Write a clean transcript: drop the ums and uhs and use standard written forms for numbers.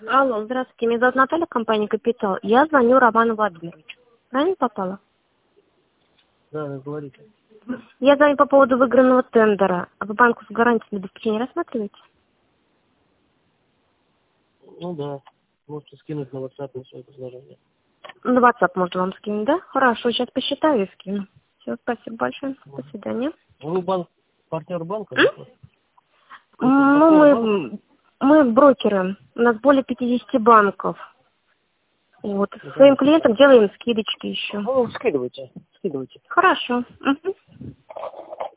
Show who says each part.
Speaker 1: Алло, здравствуйте, меня зовут Наталья, компания «Капитал». Я звоню Роману Владимировичу. Правильно попала?
Speaker 2: Да, говорите.
Speaker 1: Я звоню по поводу выигранного тендера. А вы банку с гарантией на обеспечение рассматриваете?
Speaker 2: Ну да, можете скинуть на WhatsApp на свое предложение.
Speaker 1: На WhatsApp можно вам скинуть, да? Хорошо, сейчас посчитаю и скину. Все, спасибо большое. До свидания.
Speaker 2: Вы банк, партнер банка?
Speaker 1: М?
Speaker 2: Да?
Speaker 1: Ну, мы брокеры. У нас более 50 банков. Вот. Своим клиентам делаем скидочки еще.
Speaker 2: Ну, скидывайте, скидывайте.
Speaker 1: Хорошо. Мгм.